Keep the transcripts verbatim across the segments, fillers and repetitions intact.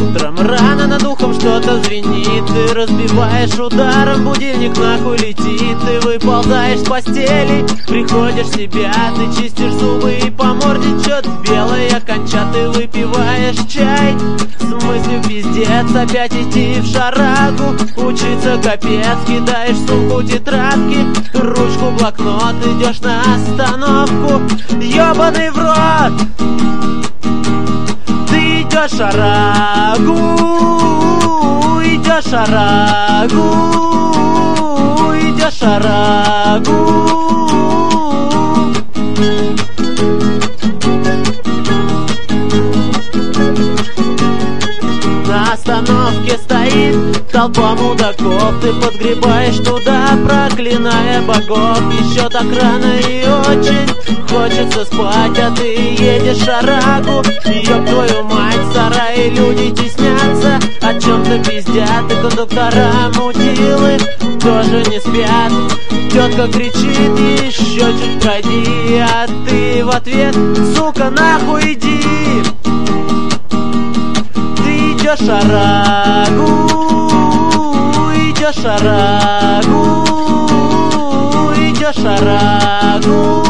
Утром рано над ухом что-то звенит, ты разбиваешь ударом, будильник нахуй летит. Ты выползаешь с постели, приходишь в себя, ты чистишь зубы и по морде чё-то белое конча. Ты выпиваешь чай с мыслью пиздец, опять идти в шарагу, учиться капец. Кидаешь в сумку тетрадки, ручку, блокнот, идешь на остановку. Ёбаный в рот! Ты идешь шарагу, идешь шарагу, идешь шарагу. На остановке стоит толпа мудаков, ты подгребаешь туда, проклиная богов. Еще так рано и очень хочется спать, а ты едешь шарагу. Ёб твою мать, в сарае люди теснятся, о чем-то пиздят, и кондуктора мудилы тоже не спят. Тетка кричит, еще чуть пройди, а ты в ответ: сука, нахуй иди. Идешь шарагу, идешь шарагу, идешь шарагу.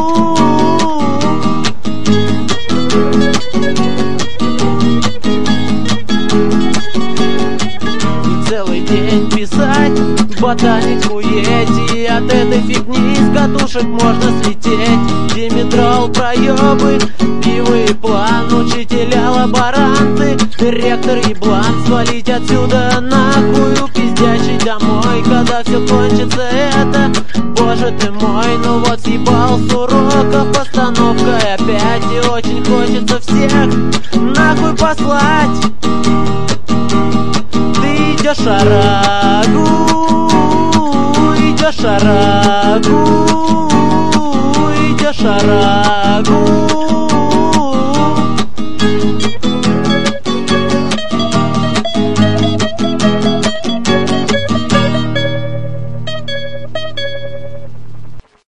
И целый день писать ботанику ети, от этой фигни с катушек можно слететь. Димедрол, проебы, пиво и план, учителя, лаборанты, ректор еблан. Свалить отсюда нахуй, пиздящий домой, когда все кончится это, боже ты мой. Ну вот съебал с урока, постановка опять, и очень хочется всех нахуй послать. Ты идешь шарагу, идешь шарагу, идешь шарагу.